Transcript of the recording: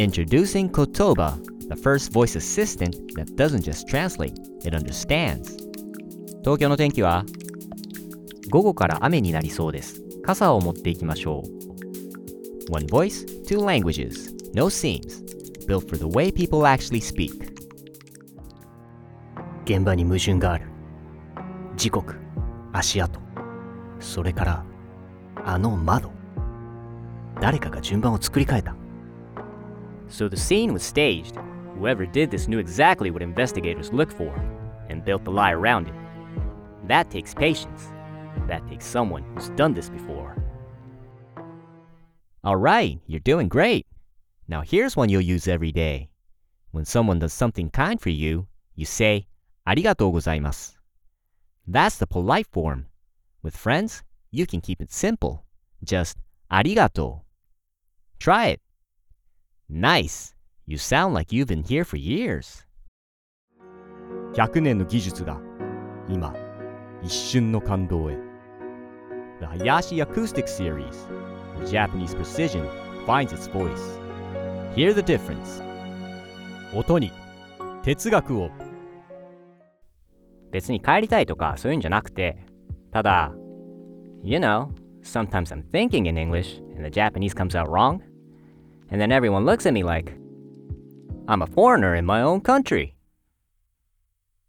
Introducing Kotoba, the first voice assistant that doesn't just translate, it understands. 東京の天気は午後から雨になりそうです。傘を持っていきましょう。One voice, two languages, no seams, built for the way people actually speak. 現場に矛盾がある。時刻、足跡、それからあの窓。誰かが順番を作り変えた。 So the scene was staged. Whoever did this knew exactly what investigators look for and built the lie around it. That takes patience. That takes someone who's done this before. All right, you're doing great. Now here's one you'll use every day. When someone does something kind for you, you say, ありがとうございます. That's the polite form. With friends, you can keep it simple. Just ありがとう. Try it. Nice. You sound like you've been here for years. 100年の技術が今一瞬の感動へ。The Hayashi Acoustic Series, where Japanese precision finds its voice. Hear the difference. 音に哲学を。 別に帰りたいとかそういうんじゃなくて、ただ、You know, sometimes I'm thinking in English and the Japanese comes out wrong, and then everyone looks at me like, I'm a foreigner in my own country.